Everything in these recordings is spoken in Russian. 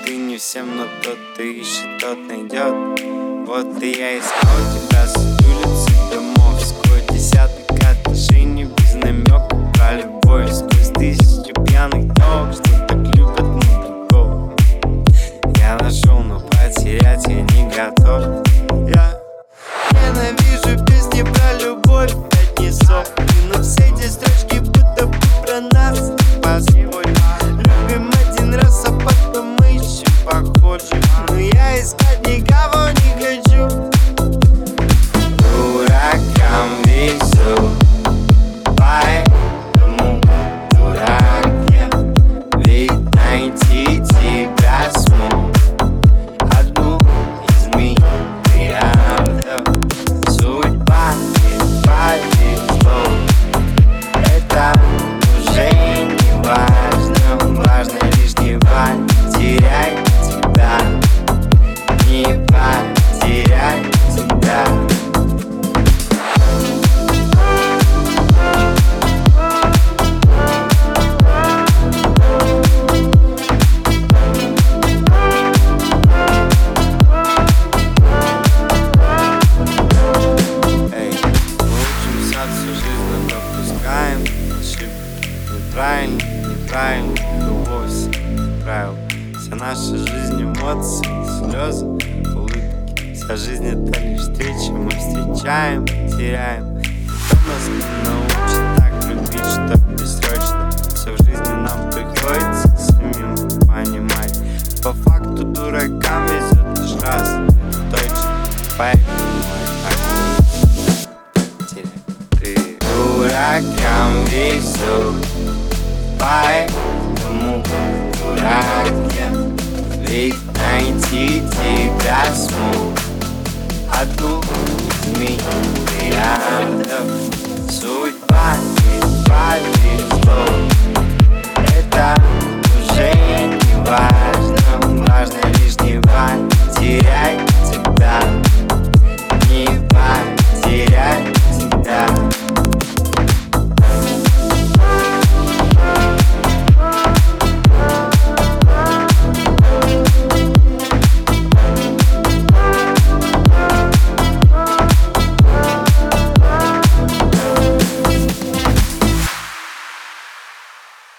ты не всем, но тот ты ищет, тот найдет. Вот и я искал тебя с улицы домов, сквозь десяток отношений без намека про любовь, сквозь тысячи пьяных телок, что так любят мужиков. Я нашел, но потерять я не готов. Я ненавижу песни про любовь, пять несов, и на все эти строчки будто бы про нас. Поспорь, любим один раз, а потом мы еще похожи. Но я искать никого не хочу. Дуракам везу, поэтому дурак я. Ведь найти тебя смог одну из миллиардов. Судьба не повезло, это уже не важно. Важно лишь не потерять тебя, не потерять тебя. Эй, мы учимся всю жизнь, но пропускаем ошибки. Неправильно, любовь правил. Вся наша жизнь эмоции, слезы, улыбки. Вся жизнь это лишь встречи, мы встречаем, теряем. Кто нас не научит так любить, что бессрочно? Все в жизни нам приходится самим понимать. По факту дуракам везет лишь раз, точно. Поэтому ты дуракам везет, поэтому дурак я. Ведь найти тебя смог одну из миллиардов. Судьба не повезло, это уже не важно. Важно лишь не потерять тебя, не потерять тебя.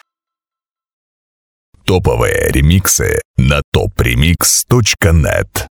Топовые ремиксы на topremix.net.